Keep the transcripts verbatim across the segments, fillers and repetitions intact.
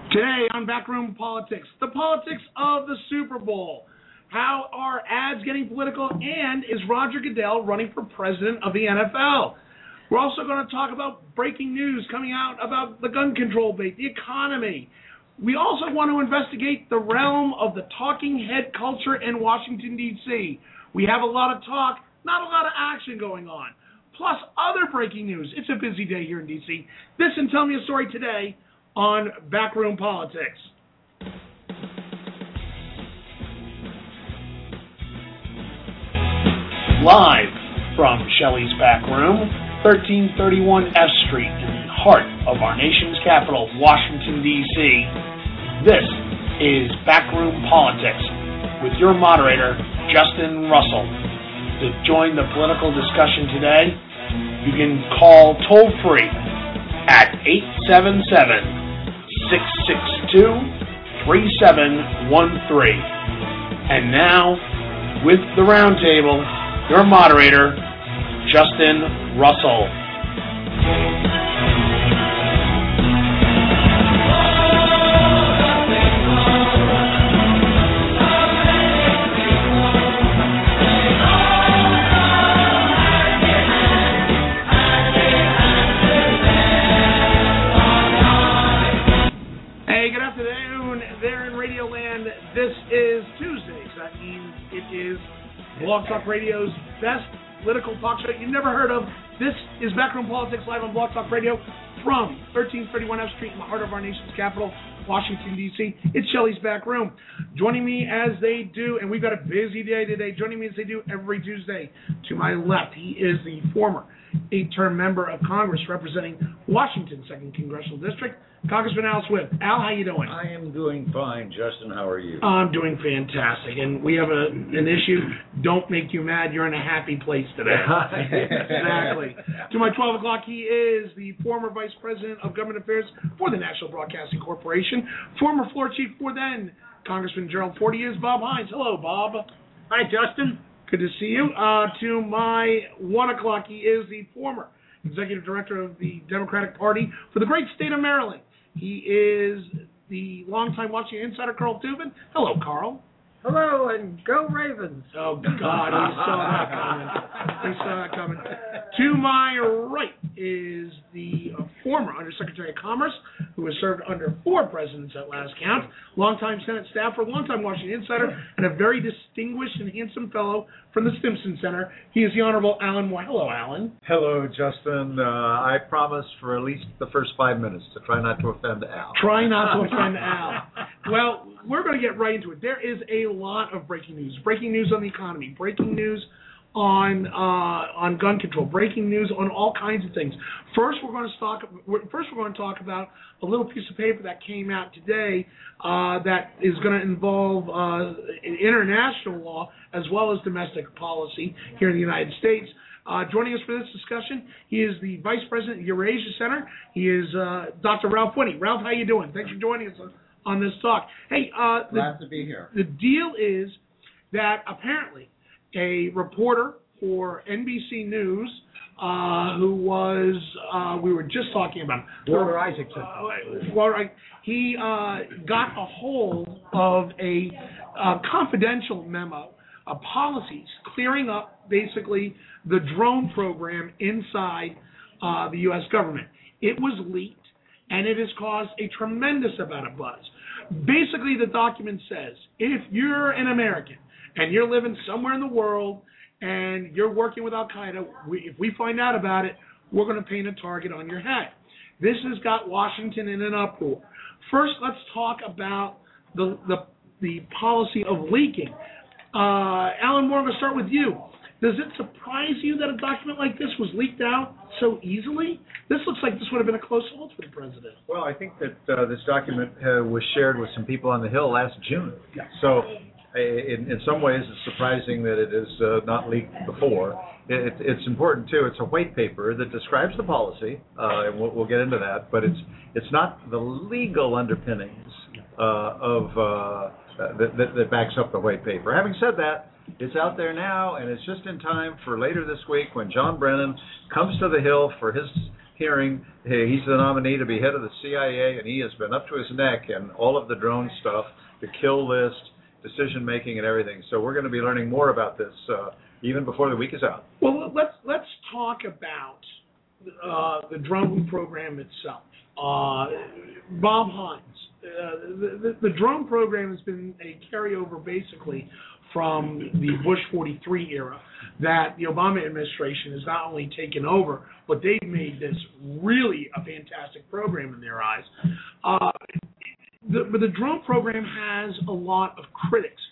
Today on Backroom Politics, the politics of the Super Bowl. How are ads getting political, and is Roger Goodell running for president of the N F L? We're also going to talk about breaking news coming out about the gun control debate, the economy. We also want to investigate the realm of the talking head culture in Washington, D C We have a lot of talk, not a lot of action going on. Plus other breaking news. It's a busy day here in D C This and Tell Me a Story today on Backroom Politics. Live from Shelley's Back Room, thirteen thirty-one F Street, in the heart of our nation's capital, Washington, D C This is Backroom Politics with your moderator, Justin Russell. To join the political discussion today, you can call toll-free at eight seven seven, six six two, three seven one three. And now, with the roundtable, your moderator, Justin Russell. Hey, good afternoon. There in Radio Land, this is Tuesday, so that means it is Blog Talk Radio's best political talk show you've never heard of. This is Backroom Politics live on Blog Talk Radio from thirteen thirty-one F Street in the heart of our nation's capital, Washington, D C It's Shelley's Back Room. Joining me as they do, and we've got a busy day today, joining me as they do every Tuesday, to my left, he is the former eight-term member of Congress representing Washington's second Congressional District, Congressman Al Swift. Al, how you doing? I am doing fine, Justin. How are you? I'm doing fantastic, and we have a, an issue. Don't make you mad. You're in a happy place today. Exactly. To my twelve o'clock, he is the former Vice President of Government Affairs for the National Broadcasting Corporation, former floor chief for then Congressman Gerald Ford. He is Bob Hines. Hello, Bob. Hi, Justin. Good to see you. Uh, to my one o'clock, he is the former Executive Director of the Democratic Party for the great state of Maryland. He is the longtime Washington insider, Carl Tubin. Hello, Carl. Hello, and go Ravens. Oh, God, we saw that coming. We saw that coming. To my right is the uh, former Undersecretary of Commerce, who has served under four presidents at last count, longtime Senate staffer, longtime Washington insider, and a very distinguished and handsome fellow from the Stimson Center. He is the Honorable Alan Moy. Hello, Alan. Hello, Justin. Uh, I promise for at least the first five minutes to try not to offend Al. Try not to offend Al. Well, we're going to get right into it. There is a lot of breaking news. Breaking news on the economy. Breaking news on uh, on gun control. Breaking news on all kinds of things. First, we're going to talk. First, we're going to talk about a little piece of paper that came out today uh, that is going to involve uh, international law as well as domestic policy here in the United States. Uh, joining us for this discussion, he is the Vice President of Eurasia Center. He is uh, Doctor Ralph Winnie. Ralph, how you doing? Thanks for joining us on, on this talk. Hey, uh, glad the, to be here. The deal is that apparently a reporter for N B C News, uh, who was, uh, we were just talking about, Walter Isaacson. Uh, well, he uh, got a hold of a uh, confidential memo, uh, policies clearing up basically the drone program inside uh, the U S government. It was leaked, and it has caused a tremendous amount of buzz. Basically, the document says, if you're an American and you're living somewhere in the world and you're working with Al-Qaeda, we, if we find out about it, we're going to paint a target on your head. This has got Washington in an uproar. First, let's talk about the the, the policy of leaking. Uh, Alan Moore, I'm going to start with you. Does it surprise you that a document like this was leaked out so easily? This looks like this would have been a close hold for the president. Well, I think that uh, this document uh, was shared with some people on the Hill last June. Yeah. So in, in some ways, it's surprising that it is uh, not leaked before. It, it's important, too. It's a white paper that describes the policy, uh, and we'll, we'll get into that, but it's it's not the legal underpinnings uh, of uh, that, that, that backs up the white paper. Having said that, it's out there now, and it's just in time for later this week when John Brennan comes to the Hill for his hearing, hey, he's the nominee to be head of the C I A, and he has been up to his neck in all of the drone stuff, the kill list, decision making, and everything. So we're going to be learning more about this uh, even before the week is out. Well, let's let's talk about uh, the drone program itself. Uh, Bob Hines, uh, the, the, the drone program has been a carryover basically from the Bush forty-three era that the Obama administration has not only taken over, but they've made this really a fantastic program in their eyes. Uh, the, but the drone program has a lot of critics,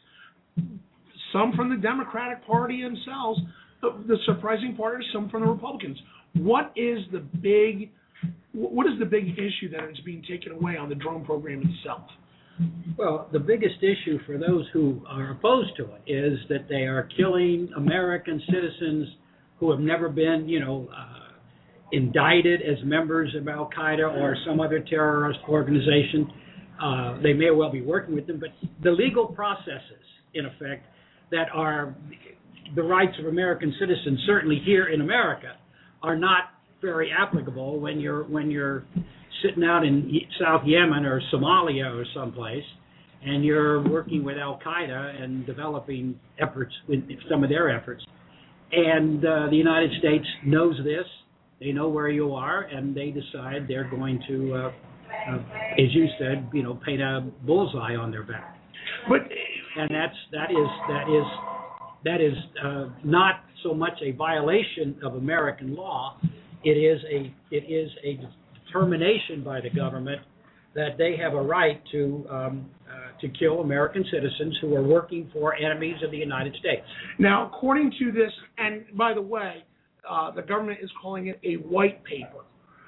some from the Democratic Party themselves, the surprising part is some from the Republicans. What is the big What is the big issue that is being taken away on the drone program itself? Well, the biggest issue for those who are opposed to it is that they are killing American citizens who have never been, you know, uh, indicted as members of Al Qaeda or some other terrorist organization. Uh, they may well be working with them, but the legal processes, in effect, that are the rights of American citizens, certainly here in America, are not very applicable when you're when you're sitting out in South Yemen or Somalia or someplace, and you're working with Al Qaeda and developing efforts with some of their efforts. And uh, the United States knows this. They know where you are, and they decide they're going to, uh, uh, as you said, you know, paint a bullseye on their back. But and that's that is that is that is uh, not so much a violation of American law. It is a it is a determination by the government that they have a right to um, uh, to kill American citizens who are working for enemies of the United States. Now, according to this, and by the way, uh, the government is calling it a white paper.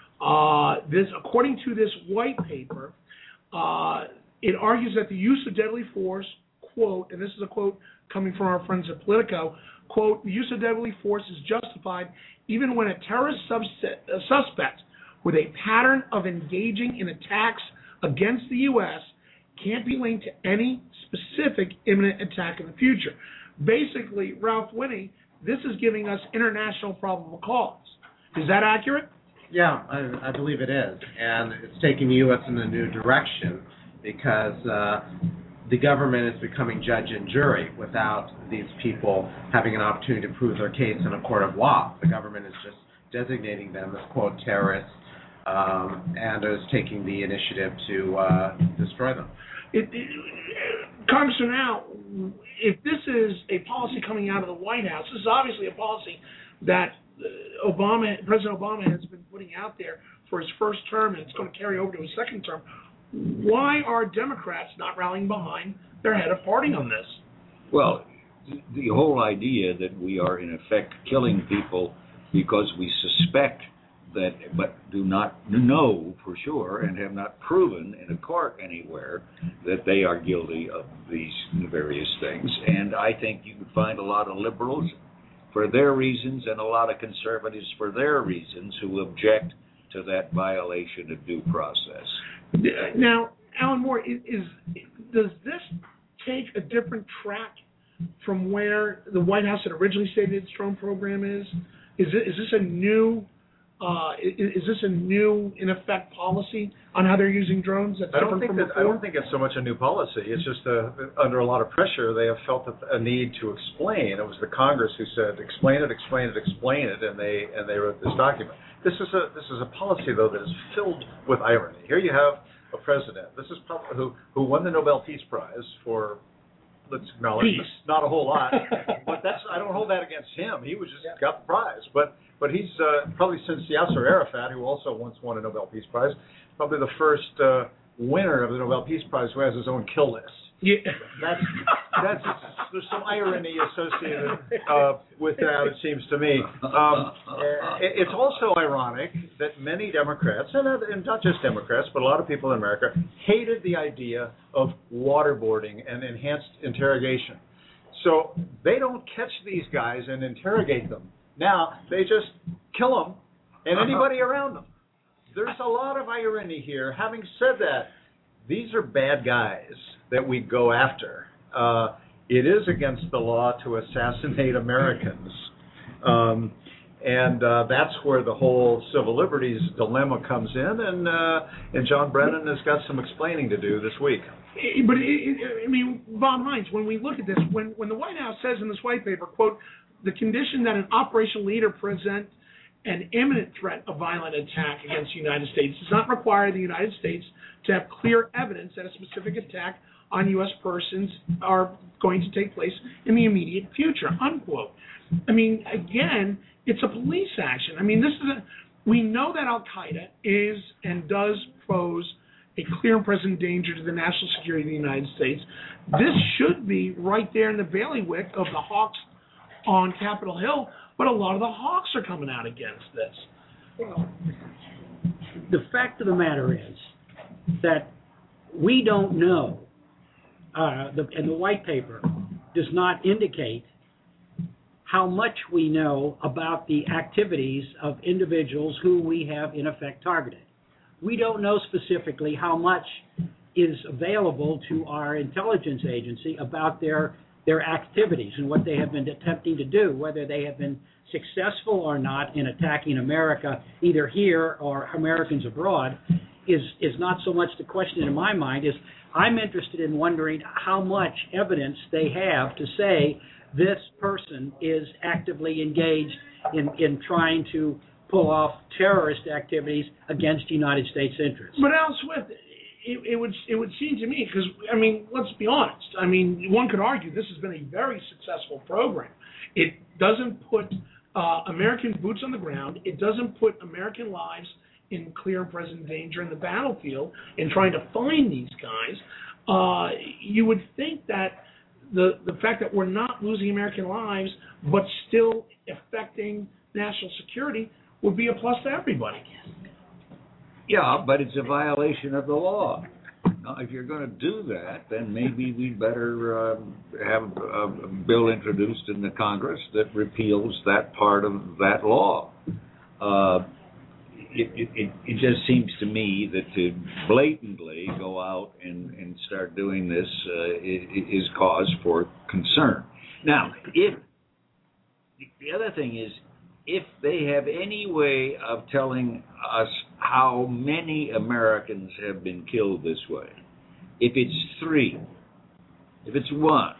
Uh, this, according to this white paper, uh, it argues that the use of deadly force, quote, and this is a quote coming from our friends at Politico, quote, the use of deadly force is justified even when a terrorist subset, a suspect with a pattern of engaging in attacks against the U S can't be linked to any specific imminent attack in the future. Basically, Ralph Winnie, this is giving us international probable cause. Is that accurate? Yeah, I, I believe it is. And it's taking the U S in a new direction because uh, the government is becoming judge and jury without these people having an opportunity to prove their case in a court of law. The government is just designating them as, quote, terrorists, um, and is taking the initiative to uh, destroy them. It, it, Congressman Al, if this is a policy coming out of the White House, this is obviously a policy that Obama, President Obama has been putting out there for his first term, and it's going to carry over to his second term. Why are Democrats not rallying behind their head of party on this? Well, the whole idea that we are in effect killing people because we suspect that, but do not know for sure and have not proven in a court anywhere that they are guilty of these various things. And I think you can find a lot of liberals for their reasons and a lot of conservatives for their reasons who object to that violation of due process. Now, Alan Moore, is, is does this take a different track from where the White House had originally stated its drone program is? Is, it, is this a new, uh, is, is this a new, in effect, policy on how they're using drones that's I don't different think from that, before? I don't think it's so much a new policy. It's just uh under a lot of pressure, they have felt a need to explain. It was the Congress who said, explain it, explain it, explain it, and they and they wrote this document. This is a this is a policy though that is filled with irony. Here you have a president. This is probably who who won the Nobel Peace Prize for, let's acknowledge, Peace. not a whole lot, but that's I don't hold that against him. He was just yeah. got the prize, but but he's uh, probably since Yasser Arafat, who also once won a Nobel Peace Prize, probably the first uh, winner of the Nobel Peace Prize who has his own kill list. Yeah. That's that's there's some irony associated uh, with that, it seems to me. Um, it, it's also ironic that many Democrats, and, and not just Democrats, but a lot of people in America, hated the idea of waterboarding and enhanced interrogation. So they don't catch these guys and interrogate them. Now they just kill them and anybody around them. There's a lot of irony here. Having said that, these are bad guys that we go after. Uh, it is against the law to assassinate Americans. Um, And uh, that's where the whole civil liberties dilemma comes in, and uh, and John Brennan has got some explaining to do this week. But it, it, I mean, Bob Hines, when we look at this, when when the White House says in this white paper, quote, the condition that an operational leader present an imminent threat of violent attack against the United States does not require the United States to have clear evidence that a specific attack on U S persons are going to take place in the immediate future, unquote. I mean, again, it's a police action. I mean, this is a, we know that Al-Qaeda is and does pose a clear and present danger to the national security of the United States. This should be right there in the bailiwick of the hawks on Capitol Hill, but a lot of the hawks are coming out against this. Well, the fact of the matter is that we don't know, uh, the, and the white paper does not indicate how much we know about the activities of individuals who we have in effect targeted. We don't know specifically how much is available to our intelligence agency about their their activities and what they have been attempting to do, whether they have been successful or not in attacking America, either here or Americans abroad, is is not so much the question in my mind. Is I'm interested in wondering how much evidence they have to say this person is actively engaged in, in trying to pull off terrorist activities against United States interests. But Al Swift, it, it would it would seem to me, because I mean, let's be honest. I mean, one could argue this has been a very successful program. It doesn't put uh, American boots on the ground. It doesn't put American lives in clear and present danger in the battlefield in trying to find these guys. Uh, you would think that the the fact that we're not losing American lives but still affecting national security would be a plus to everybody. Yeah, but it's a violation of the law. Now, if you're going to do that, then maybe we better um, have a bill introduced in the Congress that repeals that part of that law. Uh, it, it, it just seems to me that to blatantly go out and, and start doing this uh, is cause for concern. Now, if the other thing is, if they have any way of telling us how many Americans have been killed this way, if it's three, if it's one,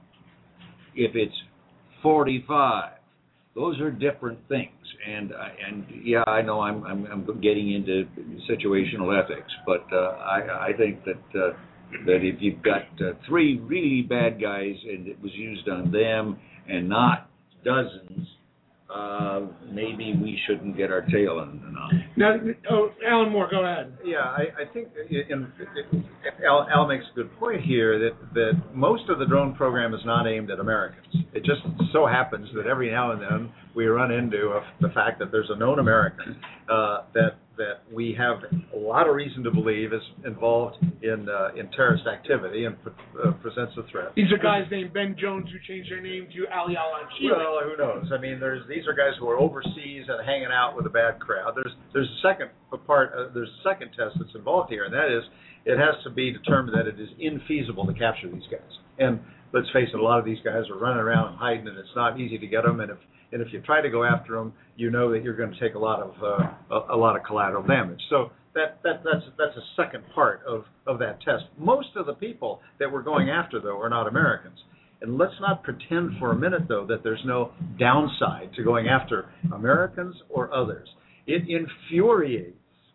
if it's forty-five, those are different things. And and yeah, I know I'm I'm, I'm getting into situational ethics, but uh, I I think that uh, that if you've got uh, three really bad guys and it was used on them and not dozens, Uh, maybe we shouldn't get our tail in the knot. Now, oh, Alan Moore, go ahead. Yeah, I, I think in, in, Al, Al makes a good point here that, that most of the drone program is not aimed at Americans. It just so happens that every now and then we run into a, the fact that there's a known American uh, that that we have a lot of reason to believe is involved in uh, in terrorist activity and uh, presents a threat. These are guys named Ben Jones who changed their name to Ali Al-Awlaki. Well, who knows? I mean, there's these are guys who are overseas and hanging out with a bad crowd. There's there's a second part. Uh, there's a second test that's involved here, and that is it has to be determined that it is infeasible to capture these guys. And let's face it, a lot of these guys are running around and hiding, and it's not easy to get them. And if and if you try to go after them, you know that you're going to take a lot of uh, a, a lot of collateral damage. So that that that's that's a second part of of that test. Most of the people that we're going after, though, are not Americans. And let's not pretend for a minute, though, that there's no downside to going after Americans or others. It infuriates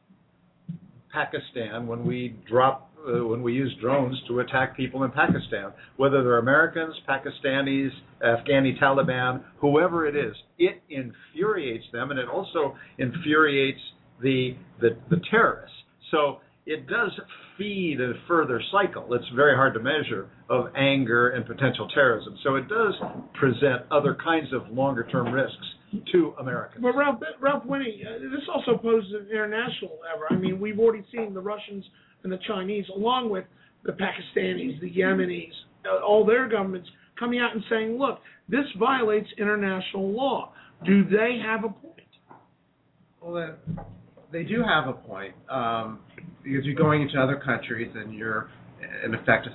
Pakistan when we drop, uh, when we use drones to attack people in Pakistan, whether they're Americans, Pakistanis, Afghani Taliban, whoever it is. It infuriates them, and it also infuriates the the, the terrorists. So it does feed a further cycle. It's very hard to measure of anger and potential terrorism. So it does present other kinds of longer-term risks to Americans. But Ralph, Ralph Winnie, uh, this also poses an international lever. I mean, we've already seen the Russians and the Chinese, along with the Pakistanis, the Yemenis, uh, all their governments coming out and saying, look, this violates international law. Do they have a point? Well, uh, they do have a point, um, because you're going into other countries and you're, in effect,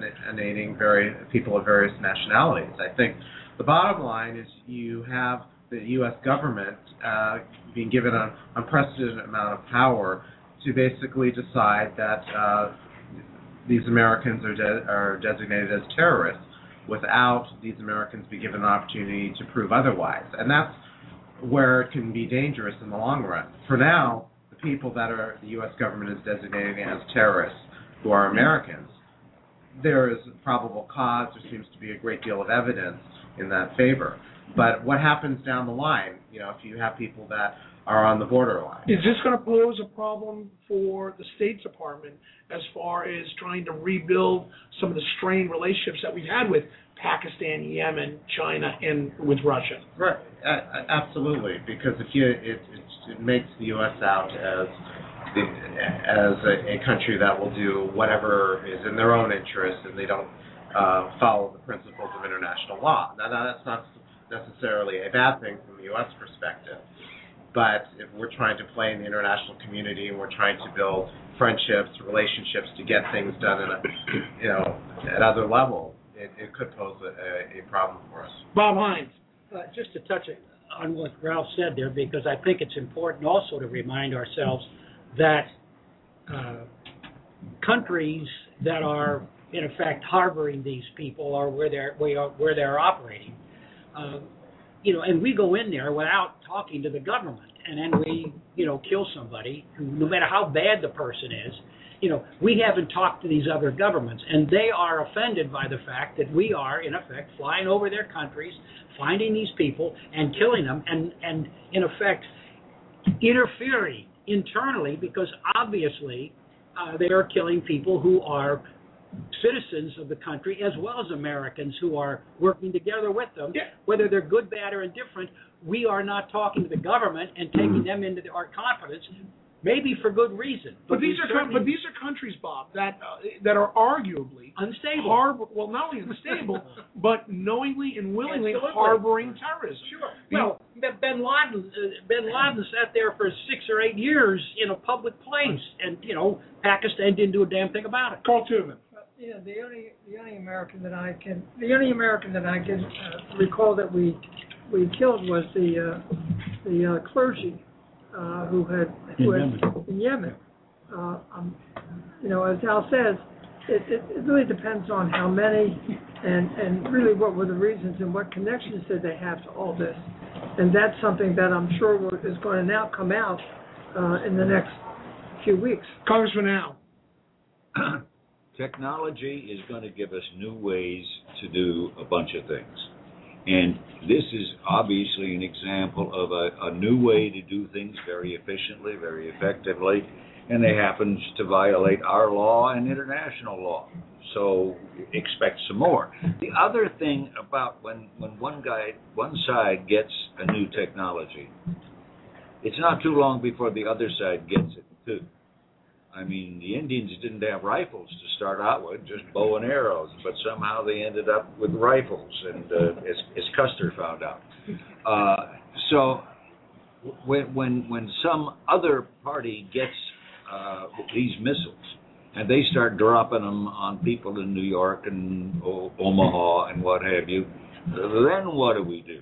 assassinating very people of various nationalities. I think the bottom line is you have the U S government uh, being given an unprecedented amount of power to basically decide that uh, these Americans are, de- are designated as terrorists without these Americans be given an opportunity to prove otherwise. And that's where it can be dangerous in the long run. For now, the people that are the U S government is designating as terrorists, who are Americans, there is probable cause, there seems to be a great deal of evidence in that favor. But what happens down the line, you know, if you have people that are on the borderline? Is this going to pose a problem for the State Department as far as trying to rebuild some of the strained relationships that we've had with Pakistan, Yemen, China, and with Russia? Right, uh, absolutely, because if you, it, it, it makes the U S out as the, as a, a country that will do whatever is in their own interest, and they don't uh, follow the principles of international law. Now, now, that's not necessarily a bad thing from the U S perspective. But if we're trying to play in the international community and we're trying to build friendships, relationships to get things done at a, you know, at other levels, it, it could pose a, a problem for us. Bob Hines. Uh, just to touch on what Ralph said there, because I think it's important also to remind ourselves that uh, countries that are in effect harboring these people or where they're where they're operating. Uh, You know, and we go in there without talking to the government, and then we, you know, kill somebody, who, no matter how bad the person is. You know, we haven't talked to these other governments, and they are offended by the fact that we are, in effect, flying over their countries, finding these people, and killing them, and, and in effect, interfering internally, because obviously uh, they are killing people who are citizens of the country as well as Americans who are working together with them. Yeah. Whether they're good, bad, or indifferent, we are not talking to the government and taking them into the, our confidence, maybe for good reason. But, But, these we are co- certainly- but these are countries, Bob, that uh, that are arguably unstable. harbor well, not only unstable, but knowingly and willingly Absolutely. harboring terrorism. Sure. You know, Well, Ben Laden, uh, Ben Laden sat there for six or eight years in a public place, and you know Pakistan didn't do a damn thing about it. Carl Tubman. Yeah, the only the only American that I can the only American that I can uh, recall that we we killed was the uh, the uh, clergy uh, who had who In had, Yemen. in Yemen. Uh, um, you know, as Al says, it, it, it really depends on how many and and really what were the reasons and what connections did they have to all this, and that's something that I'm sure will, is going to now come out uh, in the next few weeks. Congressman Al. Technology is going to give us new ways to do a bunch of things. And this is obviously an example of a, a new way to do things very efficiently, very effectively, and they happen to violate our law and international law. So expect some more. The other thing about when, when one guy, one side gets a new technology, it's not too long before the other side gets it too. I mean, the Indians didn't have rifles to start out with, just bow and arrows, but somehow they ended up with rifles, and uh, as, as Custer found out. Uh, so when, when when some other party gets uh, these missiles, and they start dropping them on people in New York and o- Omaha and what have you, then what do we do?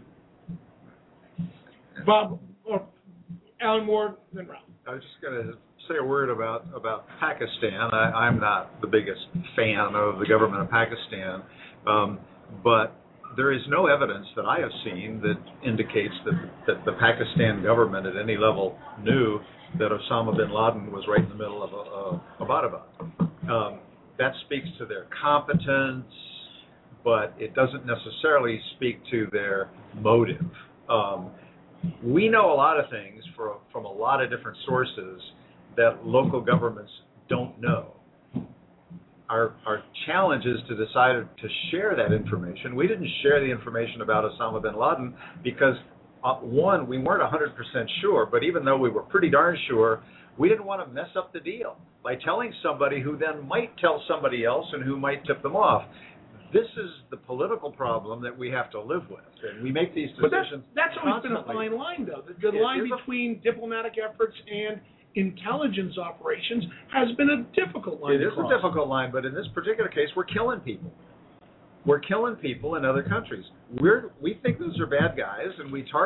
Bob, or Alan Ward, then Ralph. I was just going to say a word about, about Pakistan. I, I'm not the biggest fan of the government of Pakistan, um, but there is no evidence that I have seen that indicates that, that the Pakistan government at any level knew that Osama bin Laden was right in the middle of a, a Abbottabad. Um, that speaks to their competence, but it doesn't necessarily speak to their motive. Um, we know a lot of things for, from a lot of different sources that local governments don't know. Our, our challenge is to decide to share that information. We didn't share the information about Osama bin Laden because, uh, one, we weren't one hundred percent sure, but even though we were pretty darn sure, we didn't want to mess up the deal by telling somebody who then might tell somebody else and who might tip them off. This is the political problem that we have to live with, and we make these decisions. But that's, that's always been a constantly. fine line, though. The, the It line is a- between diplomatic efforts and intelligence operations has been a difficult line It to is cross. a difficult line, but in this particular case, we're killing people. We're killing people in other countries. We're we think those are bad guys, and we target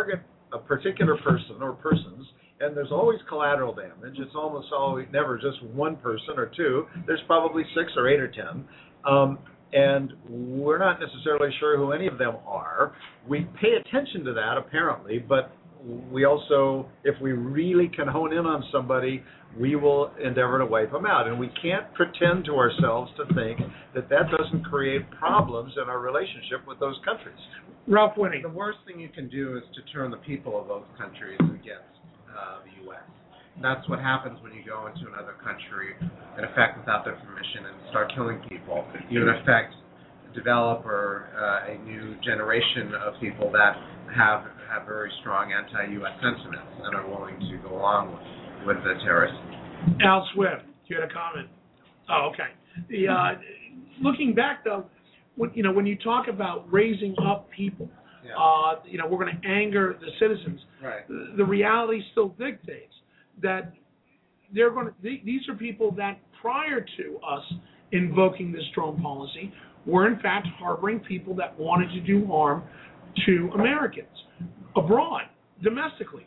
a particular person or persons, and there's always collateral damage. It's almost always never just one person or two. There's probably six or eight or ten. Um, and we're not necessarily sure who any of them are. We pay attention to that, apparently, but we also, if we really can hone in on somebody, we will endeavor to wipe them out. And we can't pretend to ourselves to think that that doesn't create problems in our relationship with those countries. Ralph Winnie. The worst thing you can do is to turn the people of those countries against uh, the U S That's what happens when you go into another country, in effect, without their permission, and start killing people. You, in effect, develop or, uh, a new generation of people that have have very strong anti-U S sentiments and are willing to go along with, with the terrorists. Al Swift, you had a comment. Oh, okay. The uh, looking back though, when, you know, when you talk about raising up people, Yeah. uh, you know, we're going to anger the citizens. Right. The, the reality still dictates that they're going to. Th- these are people that prior to us invoking this drone policy were in fact harboring people that wanted to do harm to Americans abroad, domestically.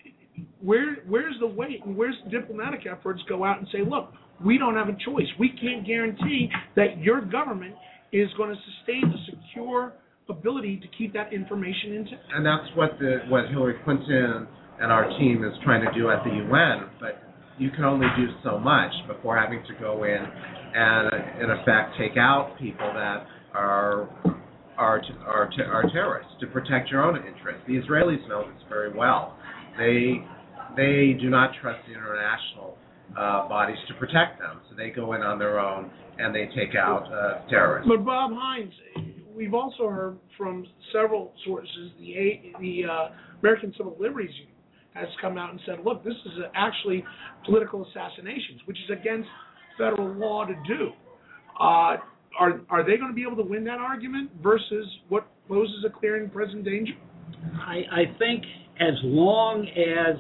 Where where's the weight and where's the diplomatic efforts go out and say, look, we don't have a choice. We can't guarantee that your government is going to sustain a secure ability to keep that information intact. And that's what the what Hillary Clinton and our team is trying to do at the U N, but you can only do so much before having to go in and, in effect, take out people that are are are, are terrorists to protect your own interests. The Israelis know this very well. They they do not trust the international uh, bodies to protect them, so they go in on their own and they take out uh, terrorists. But Bob Hines, we've also heard from several sources, the A, the uh, American Civil Liberties Union has come out and said, look, this is actually political assassinations, which is against federal law to do. Uh, are are they going to be able to win that argument versus what poses a clear and present danger? I, I think as long as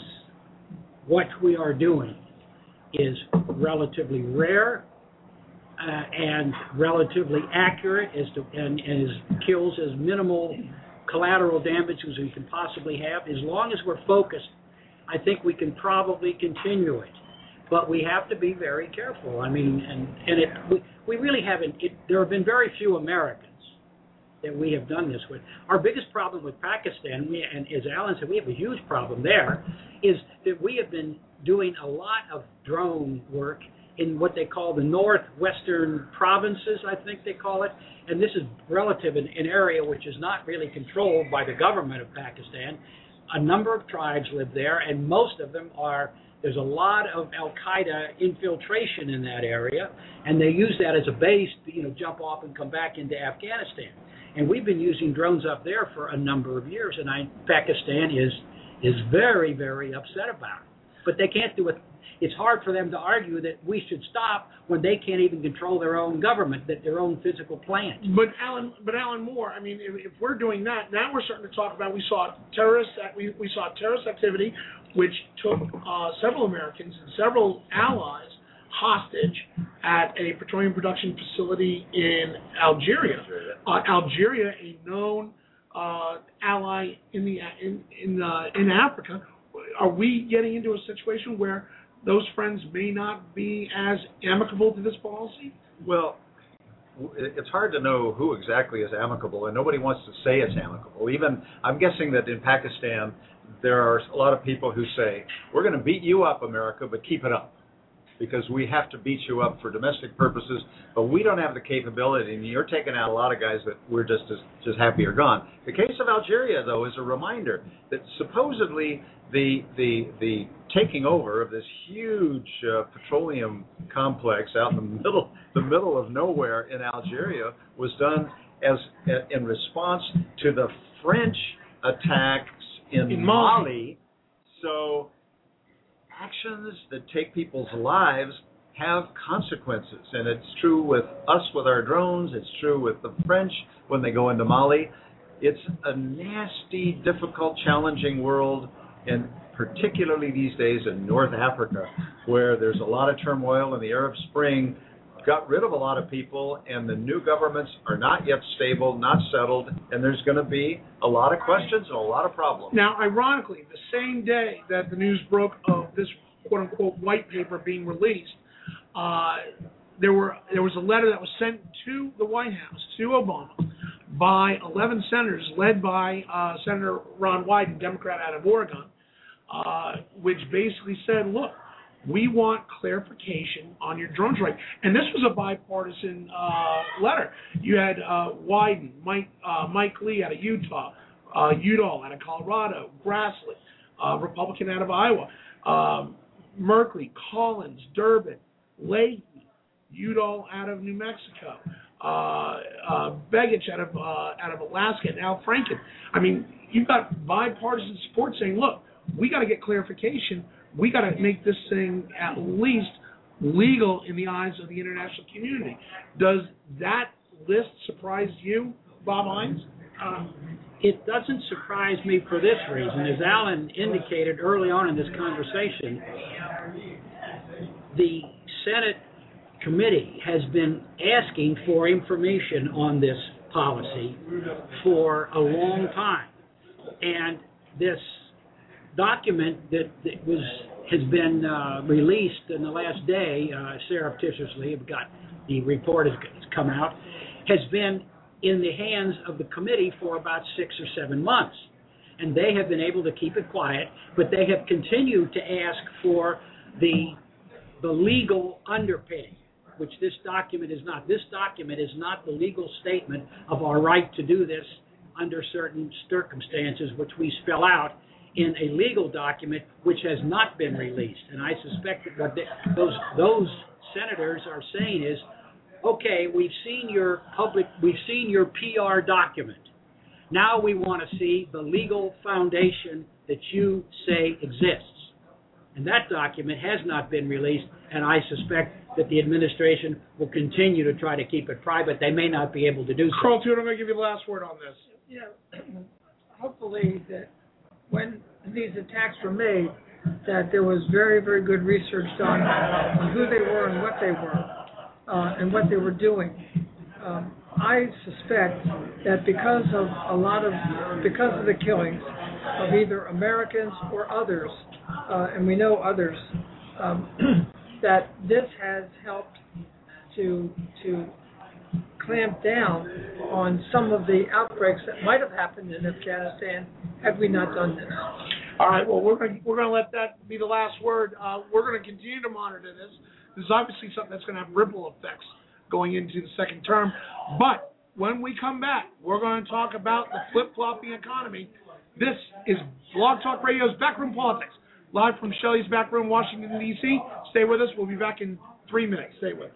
what we are doing is relatively rare uh, and relatively accurate as to, and, and is, kills as minimal collateral damage as we can possibly have, as long as we're focused, I think we can probably continue it. But we have to be very careful. I mean, and, and it, we, we really haven't, it, there have been very few Americans that we have done this with. Our biggest problem with Pakistan, we, and as Alan said, we have a huge problem there, is that we have been doing a lot of drone work in what they call the northwestern provinces, I think they call it. And this is relative in an area which is not really controlled by the government of Pakistan. A number of tribes live there, and most of them are, there's a lot of Al-Qaeda infiltration in that area, and they use that as a base to, you know, jump off and come back into Afghanistan. And we've been using drones up there for a number of years, and I, Pakistan is is very, very upset about it. But they can't do it. It's hard for them to argue that we should stop when they can't even control their own government, that their own physical plant. But Alan, but Alan Moore, I mean, if, if we're doing that, now we're starting to talk about. We saw terrorist, we we saw terrorist activity, which took uh, several Americans and several allies hostage at a petroleum production facility in Algeria. Algeria, uh, Algeria a known uh, ally in the in in, uh, in Africa. Are we getting into a situation where those friends may not be as amicable to this policy? Well, it's hard to know who exactly is amicable, and nobody wants to say it's amicable. Even, I'm guessing that in Pakistan, there are a lot of people who say, we're going to beat you up, America, but keep it up, because we have to beat you up for domestic purposes, but we don't have the capability, and you're taking out a lot of guys that we're just as just happy are gone. The case of Algeria, though, is a reminder that supposedly the the the taking over of this huge uh, petroleum complex out in the middle the middle of nowhere in Algeria was done as uh, in response to the French attacks in, in Mali. Mali. So actions that take people's lives have consequences, and it's true with us with our drones. It's true with the French when they go into Mali. It's a nasty, difficult, challenging world, and particularly these days in North Africa, where there's a lot of turmoil, and the Arab Spring got rid of a lot of people, and the new governments are not yet stable, not settled, and there's going to be a lot of questions and a lot of problems. Now, ironically, the same day that the news broke of this quote-unquote white paper being released, uh, there were there was a letter that was sent to the White House, to Obama, by eleven senators, led by uh, Senator Ron Wyden, Democrat out of Oregon, uh, which basically said, look, we want clarification on your drone strike. And this was a bipartisan uh, letter. You had uh, Wyden, Mike, uh, Mike Lee out of Utah, uh, Udall out of Colorado, Grassley, uh, Republican out of Iowa, um, Merkley, Collins, Durbin, Leahy, Udall out of New Mexico, uh, uh, Begich out of uh, out of Alaska, and Al Franken. I mean, you've got bipartisan support saying, look, we got to get clarification. We got to make this thing at least legal in the eyes of the international community. Does that list surprise you, Bob Hines? Um, it doesn't surprise me for this reason. As Alan indicated early on in this conversation, the Senate committee has been asking for information on this policy for a long time. And this document that, that was has been uh, released in the last day, uh, surreptitiously, I've got the report has come out, has been in the hands of the committee for about six or seven months. And they have been able to keep it quiet, but they have continued to ask for the, the legal underpinning, which this document is not. This document is not the legal statement of our right to do this under certain circumstances, which we spell out in a legal document which has not been released. And I suspect that what they, those those senators are saying is, okay, we've seen your public, we've seen your P R document. Now we want to see the legal foundation that you say exists. And that document has not been released, and I suspect that the administration will continue to try to keep it private. They may not be able to do so. Carl Tudor, I'm going to give you the last word on this. Yeah, hopefully that when these attacks were made, that there was very, very good research done on who they were and what they were, uh, and what they were doing. Um, I suspect that because of a lot of, because of the killings of either Americans or others, uh, and we know others, um, that this has helped to to clamp down on some of the outbreaks that might have happened in Afghanistan had we not done this. All right, well, we're going to, we're going to let that be the last word. Uh, we're going to continue to monitor this. This is obviously something that's going to have ripple effects going into the second term. But when we come back, we're going to talk about the flip-flopping economy. This is Blog Talk Radio's Backroom Politics, live from Shelley's Backroom, Washington, D C Stay with us. We'll be back in three minutes. Stay with us.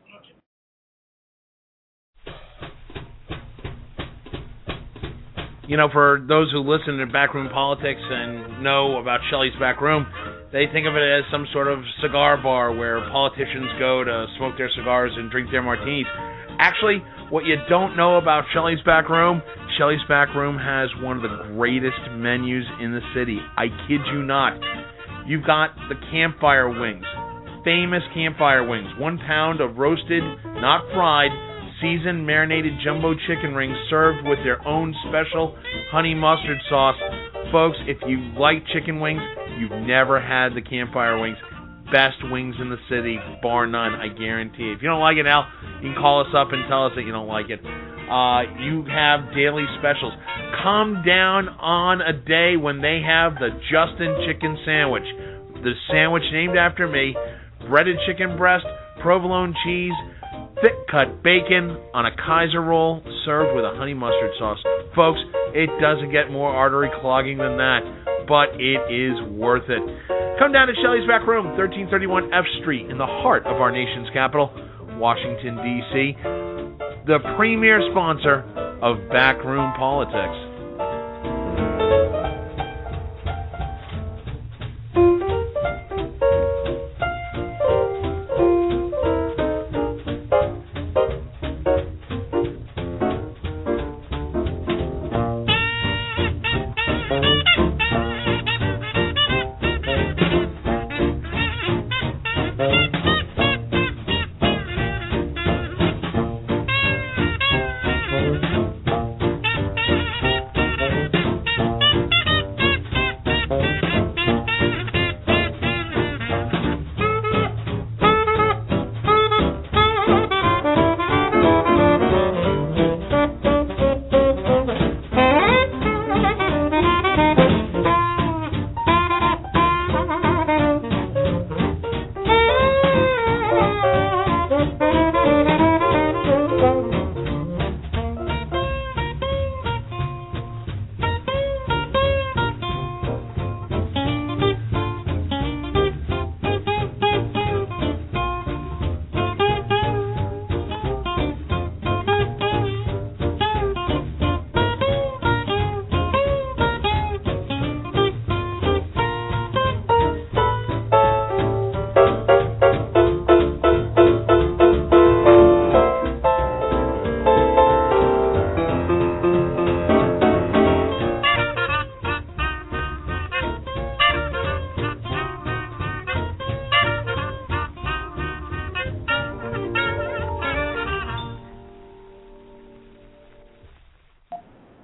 You know, for those who listen to Backroom Politics and know about Shelley's Backroom, they think of it as some sort of cigar bar where politicians go to smoke their cigars and drink their martinis. Actually, what you don't know about Shelley's Backroom, Shelley's Backroom has one of the greatest menus in the city. I kid you not. You've got the campfire wings, famous campfire wings, one pound of roasted, not fried, seasoned marinated jumbo chicken rings served with their own special honey mustard sauce. Folks, if you like chicken wings, you've never had the campfire wings. Best wings in the city, bar none, I guarantee. If you don't like it, Al, you can call us up and tell us that you don't like it. Uh, you have daily specials. Come down on a day when they have the Justin Chicken Sandwich. The sandwich named after me, breaded chicken breast, provolone cheese, thick-cut bacon on a Kaiser roll served with a honey mustard sauce. Folks, it doesn't get more artery clogging than that, but it is worth it. Come down to Shelley's Back Room, thirteen thirty-one F Street, in the heart of our nation's capital, Washington, D C, the premier sponsor of Backroom Politics.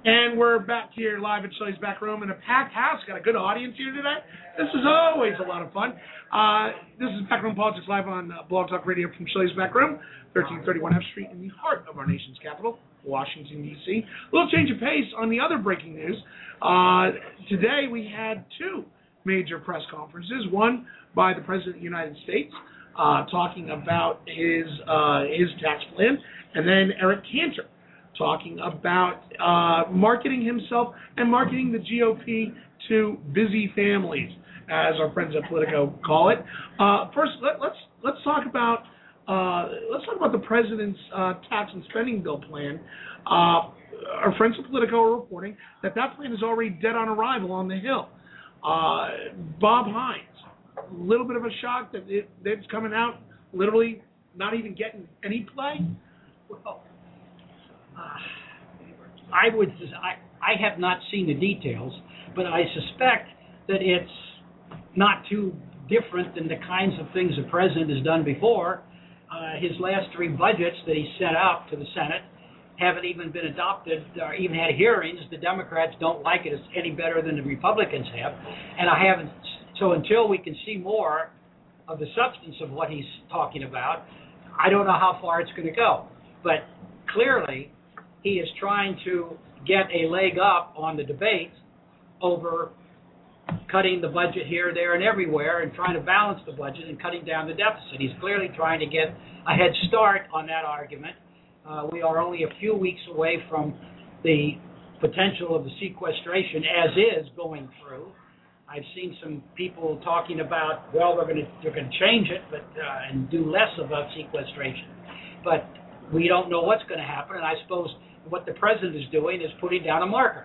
And we're back here live at Shelley's Back Room in a packed house. Got a good audience here today. This is always a lot of fun. Uh, this is Backroom Politics live on uh, Blog Talk Radio from Shelley's Back Room, thirteen thirty-one F Street in the heart of our nation's capital, Washington, D C A little change of pace on the other breaking news. Uh, today we had two major press conferences, one by the President of the United States uh, talking about his, uh, his tax plan, and then Eric Cantor talking about uh, marketing himself and marketing the G O P to busy families, as our friends at Politico call it. Uh, first, let, let's let's talk about uh, let's talk about the president's uh, tax and spending bill plan. Uh, our friends at Politico are reporting that that plan is already dead on arrival on the Hill. Uh, Bob Hines, a little bit of a shock that it, it's coming out literally not even getting any play. Well, Uh, I would. I, I have not seen the details, but I suspect that it's not too different than the kinds of things the president has done before. Uh, his last three budgets that he sent out to the Senate haven't even been adopted or even had hearings. The Democrats don't like it any better than the Republicans have, and I haven't. So until we can see more of the substance of what he's talking about, I don't know how far it's going to go. But clearly, he is trying to get a leg up on the debate over cutting the budget here, there, and everywhere and trying to balance the budget and cutting down the deficit. He's clearly trying to get a head start on that argument. Uh, we are only a few weeks away from the potential of the sequestration as is going through. I've seen some people talking about, well, they're going to they're going to change it, but uh, and do less about sequestration. But we don't know what's going to happen, and I suppose what the president is doing is putting down a marker.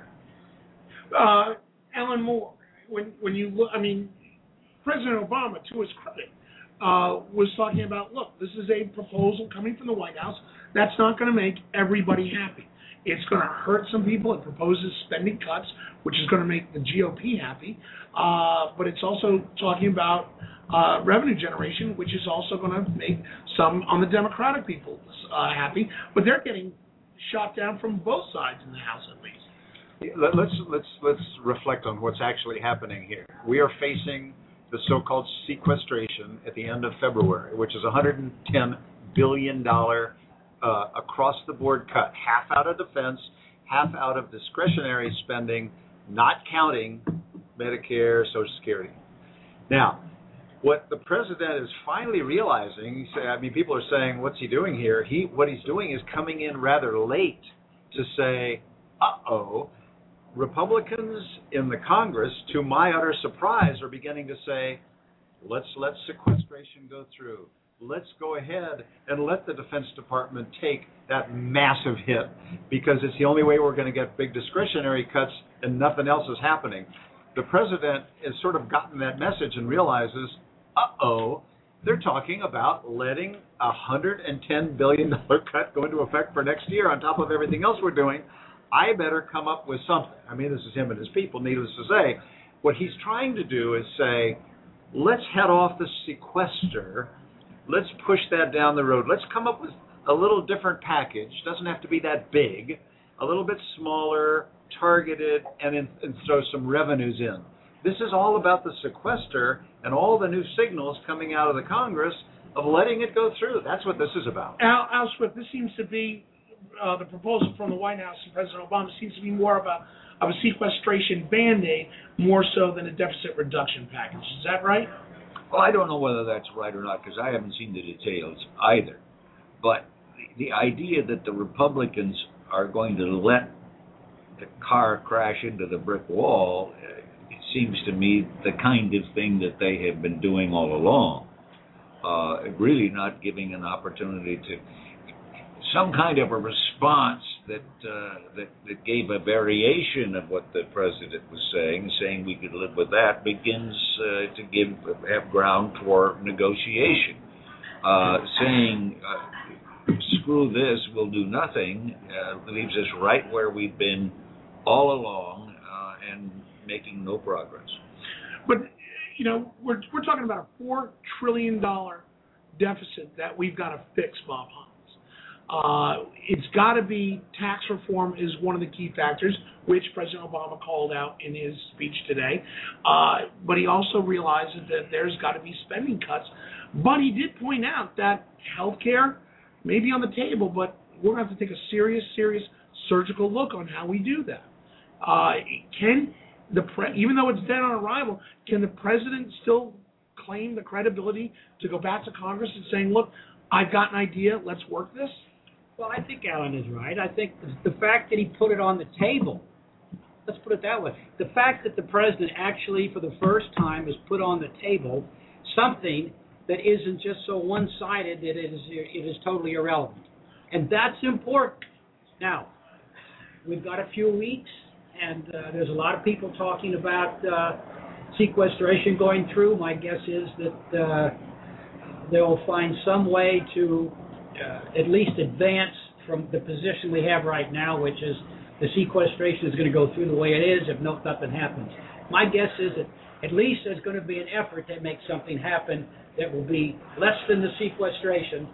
Uh, Alan Moore, when when you look, I mean, President Obama, to his credit, uh, was talking about, look, this is a proposal coming from the White House that's not going to make everybody happy. It's going to hurt some people. It proposes spending cuts, which is going to make the G O P happy. Uh, but it's also talking about uh, revenue generation, which is also going to make some on the Democratic people uh, happy. But they're getting shot down from both sides in the House, at least. Let- Let's let's let's reflect on what's actually happening here. We are facing the so-called sequestration at the end of February, which is a one hundred ten billion dollars uh, across-the-board cut, half out of defense, half out of discretionary spending, not counting Medicare, Social Security. Now, what the president is finally realizing, I mean, people are saying, what's he doing here? He, what he's doing is coming in rather late to say, uh-oh, Republicans in the Congress, to my utter surprise, are beginning to say, let's let sequestration go through. Let's go ahead and let the Defense Department take that massive hit, because it's the only way we're going to get big discretionary cuts and nothing else is happening. The president has sort of gotten that message and realizes, uh-oh, they're talking about letting a one hundred ten billion dollars cut go into effect for next year on top of everything else we're doing. I better come up with something. I mean, this is him and his people, needless to say. What he's trying to do is say, let's head off the sequester. Let's push that down the road. Let's come up with a little different package. Doesn't have to be that big. A little bit smaller, targeted, and, in, and throw some revenues in. This is all about the sequester and all the new signals coming out of the Congress of letting it go through. That's what this is about. Al, Al Swift, this seems to be uh, the proposal from the White House and President Obama seems to be more of a of a sequestration band-aid more so than a deficit reduction package. Is that right? Well, I don't know whether that's right or not, because I haven't seen the details either. But the, the idea that the Republicans are going to let the car crash into the brick wall, uh, it seems to me the kind of thing that they have been doing all along. Uh, really not giving an opportunity to some kind of a response that, uh, that that gave a variation of what the president was saying, saying we could live with that, begins uh, to give have ground for negotiation. Uh, saying uh, screw this, we'll do nothing, uh, leaves us right where we've been all along uh, and making no progress. But you know, we're we're talking about a four trillion dollar deficit that we've got to fix, Bob Hines. Uh, it's got to be tax reform is one of the key factors, which President Obama called out in his speech today. Uh, but he also realizes that there's got to be spending cuts. But he did point out that health care may be on the table, but we're going to have to take a serious, serious surgical look on how we do that. Uh, can the pre- even though it's dead on arrival, can the president still claim the credibility to go back to Congress and saying, look, I've got an idea, let's work this? Well, I think Alan is right. I think the fact that he put it on the table, let's put it that way, the fact that the president actually for the first time has put on the table something that isn't just so one-sided that it is, it is totally irrelevant. And that's important. Now, we've got a few weeks, and uh, there's a lot of people talking about uh, sequestration going through. My guess is that uh, they'll find some way to uh, at least advance from the position we have right now, which is the sequestration is going to go through the way it is if no, nothing happens. My guess is that at least there's going to be an effort to make something happen that will be less than the sequestration,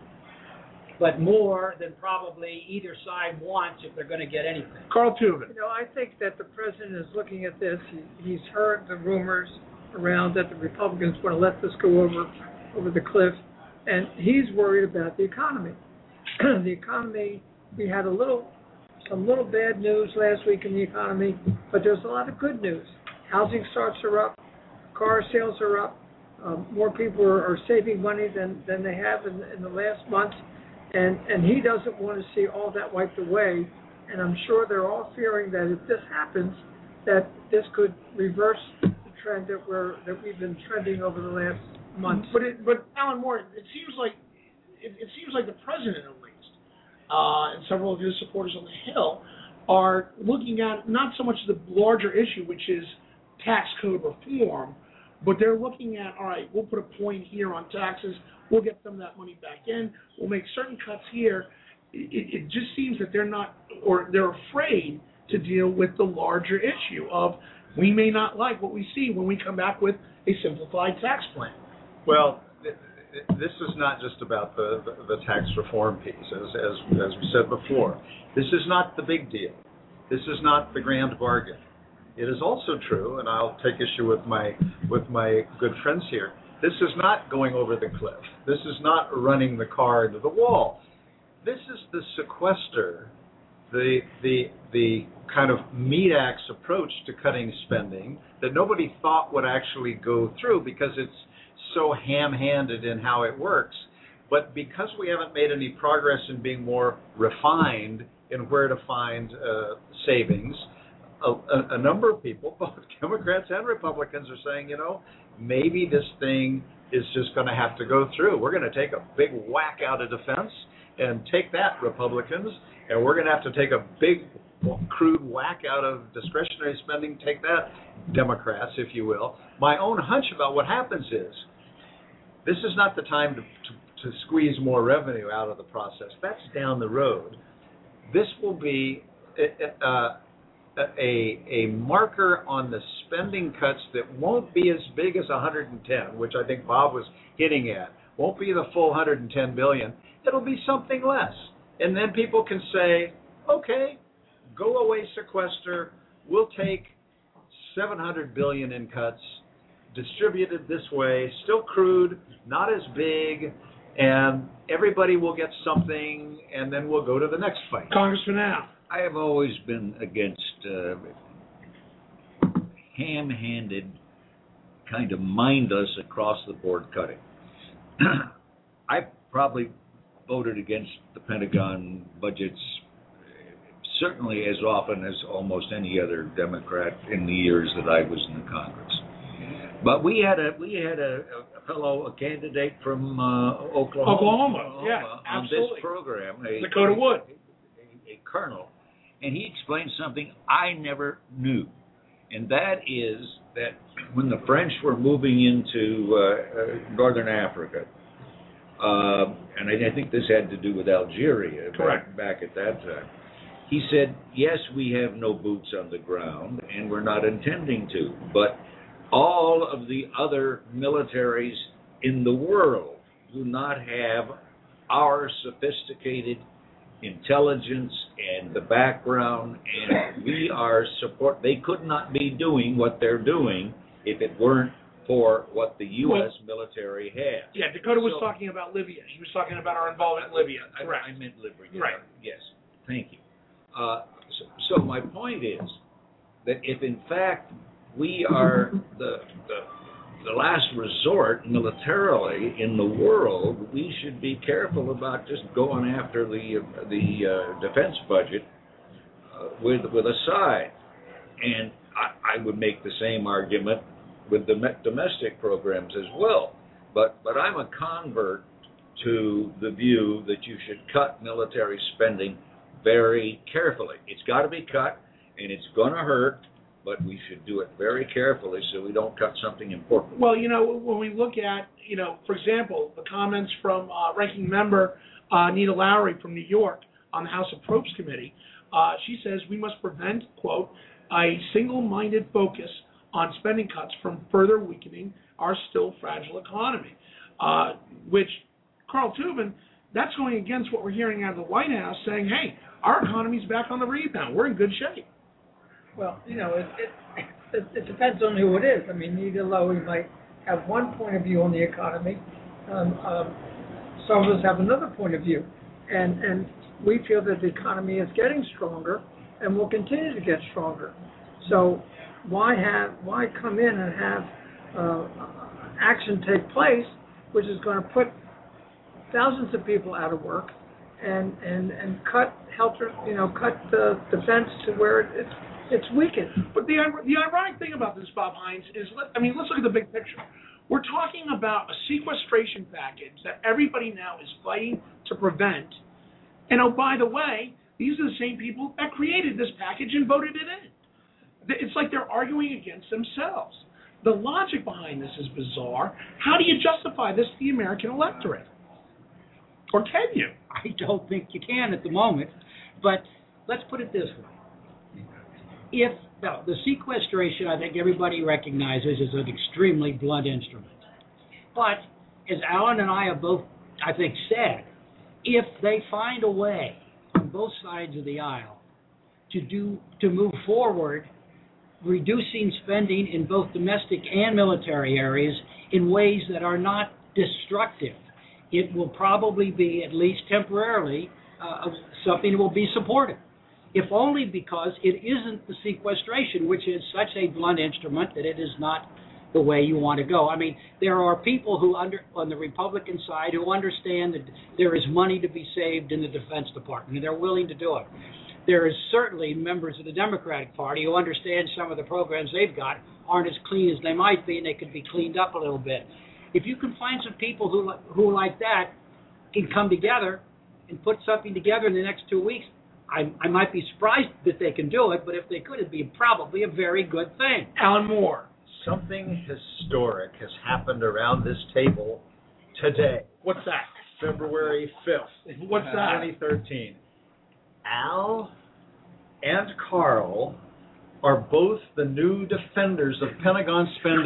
but more than probably either side wants if they're going to get anything. Carl Tubin. You know, I think that the president is looking at this. He, he's heard the rumors around that the Republicans want to let this go over over the cliff, and he's worried about the economy. The economy, we had a little, some little bad news last week in the economy, but there's a lot of good news. Housing starts are up, car sales are up, um, more people are, are saving money than, than they have in, in the last month, and, and he doesn't want to see all that wiped away, and I'm sure they're all fearing that if this happens, that this could reverse the trend that we're that we've been trending over the last months. But it, but Alan Moore, it seems like it, it seems like the president, at least, uh, and several of his supporters on the Hill, are looking at not so much the larger issue, which is tax code reform, but they're looking at, all right, we'll put a point here on taxes, we'll get some of that money back in, we'll make certain cuts here. It, it just seems that they're not, or they're afraid to deal with the larger issue of we may not like what we see when we come back with a simplified tax plan. Well, this is not just about the, the, the tax reform piece, as, as, as we said before. This is not the big deal. This is not the grand bargain. It is also true, and I'll take issue with my with my good friends here, this is not going over the cliff. This is not running the car into the wall. This is the sequester, the the the kind of meat axe approach to cutting spending that nobody thought would actually go through because it's so ham-handed in how it works. But because we haven't made any progress in being more refined in where to find uh, savings, a, a, a number of people, both Democrats and Republicans, are saying, you know, maybe this thing is just going to have to go through. We're going to take a big whack out of defense and take that, Republicans, and we're going to have to take a big, crude whack out of discretionary spending, take that, Democrats, if you will. My own hunch about what happens is this is not the time to, to, to squeeze more revenue out of the process. That's down the road. This will be uh, a, a marker on the spending cuts that won't be as big as one hundred ten, which I think Bob was hitting at. Won't be the full one hundred ten billion. It'll be something less. And then people can say, okay, go away sequester. We'll take seven hundred billion in cuts, distributed this way, still crude, not as big, and everybody will get something, and then we'll go to the next fight. Congressman Al. I have always been against uh, ham-handed, kind of mindless across-the-board cutting. I probably voted against the Pentagon budgets certainly as often as almost any other Democrat in the years that I was in the Congress. But we had a we had a, a fellow, a candidate from uh, Oklahoma, Oklahoma, Oklahoma yeah, on absolutely. this program, a, Dakota Wood, a, a colonel, and he explained something I never knew, and that is that when the French were moving into uh, uh, northern Africa, uh, and I, I think this had to do with Algeria back, back at that time, he said, yes, we have no boots on the ground, and we're not intending to, but all of the other militaries in the world do not have our sophisticated intelligence and the background, and we are support. They could not be doing what they're doing if it weren't for what the U S Well, military has. Yeah, Dakota was So- talking about Libya. He was talking about our involvement in Libya. I, Correct. I meant Libya. Right. Yes. Thank you. Uh, so, so my point is that if in fact we are the, the the last resort militarily in the world, we should be careful about just going after the the uh, defense budget uh, with with a side. And I, I would make the same argument with the domestic programs as well. But but I'm a convert to the view that you should cut military spending very carefully. It's got to be cut, and it's going to hurt, but we should do it very carefully so we don't cut something important. Well, you know, when we look at, you know, for example, the comments from uh, Ranking Member uh, Nita Lowry from New York on the House of Probes Committee, uh, she says we must prevent, quote, a single-minded focus on spending cuts from further weakening our still fragile economy, uh, which, Carl Tubin, that's going against what we're hearing out of the White House saying, hey, our economy's back on the rebound. We're in good shape. Well, you know, it, it, it, it depends on who it is. I mean, Nita Lowry might have one point of view on the economy. Um, um, some of us have another point of view. And, and we feel that the economy is getting stronger and will continue to get stronger. So why have why come in and have uh, action take place, which is going to put thousands of people out of work and, and, and cut helter, you know, cut the defense to where it, it's it's weakened. But the the ironic thing about this, Bob Hines, is, let, I mean, let's look at the big picture. We're talking about a sequestration package that everybody now is fighting to prevent. And oh, by the way, these are the same people that created this package and voted it in. It's like they're arguing against themselves. The logic behind this is bizarre. How do you justify this to the American electorate? Or can you? I don't think you can at the moment, but let's put it this way. If no, the sequestration, I think everybody recognizes, is an extremely blunt instrument. But as Alan and I have both, I think, said, if they find a way on both sides of the aisle to do to move forward, reducing spending in both domestic and military areas in ways that are not destructive, it will probably be, at least temporarily, uh, something that will be supported. If only because it isn't the sequestration, which is such a blunt instrument that it is not the way you want to go. I mean, there are people who under on the Republican side who understand that there is money to be saved in the Defense Department, and they're willing to do it. There is certainly members of the Democratic Party who understand some of the programs they've got aren't as clean as they might be, and they could be cleaned up a little bit. If you can find some people who who like that can come together and put something together in the next two weeks, I, I might be surprised that they can do it, but if they could, it'd be probably a very good thing. Alan Moore. Something historic has happened around this table today, What's that? February fifth, What's that? twenty thirteen. Al and Carl are both the new defenders of Pentagon spending.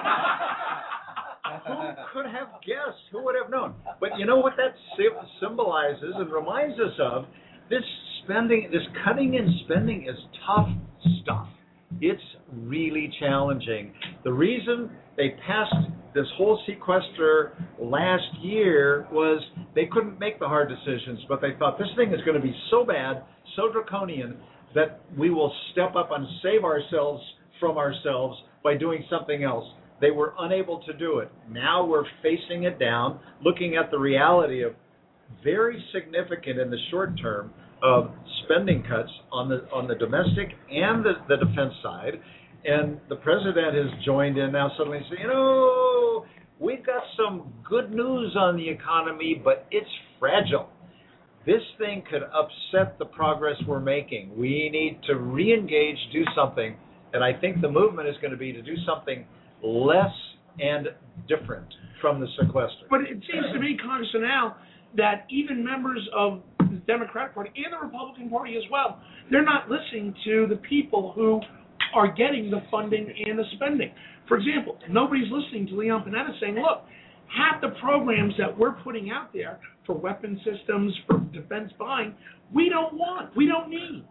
Who could have guessed? Who would have known? But you know what that symbolizes and reminds us of? This spending, this cutting in spending is tough stuff. It's really challenging. The reason they passed this whole sequester last year was they couldn't make the hard decisions, but they thought this thing is going to be so bad, so draconian, that we will step up and save ourselves from ourselves by doing something else. They were unable to do it. Now we're facing it down, looking at the reality of very significant in the short term of spending cuts on the on the domestic and the, the defense side. And the president has joined in now suddenly saying, you know, we've got some good news on the economy, but it's fragile. This thing could upset the progress we're making. We need to re-engage, do something. And I think the movement is going to be to do something less and different from the sequester. But it seems to me, Congressman Al, that even members of the Democratic Party and the Republican Party as well, they're not listening to the people who are getting the funding and the spending. For example, nobody's listening to Leon Panetta saying, look, half the programs that we're putting out there for weapon systems, for defense buying, we don't want, we don't need.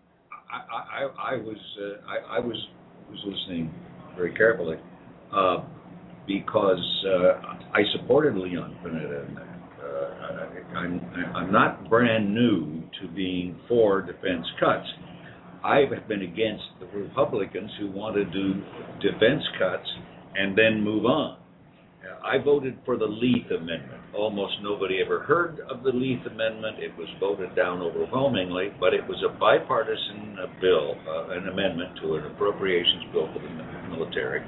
I, I, I was uh, I, I was was listening very carefully uh, because uh, I supported Leon Panetta in that. Uh, I'm I'm not brand new to being for defense cuts. I've been against the Republicans who want to do defense cuts and then move on. Uh, I voted for the Leith Amendment. Almost nobody ever heard of the Leith Amendment. It was voted down overwhelmingly, but it was a bipartisan uh, bill, uh, an amendment to an appropriations bill for the military,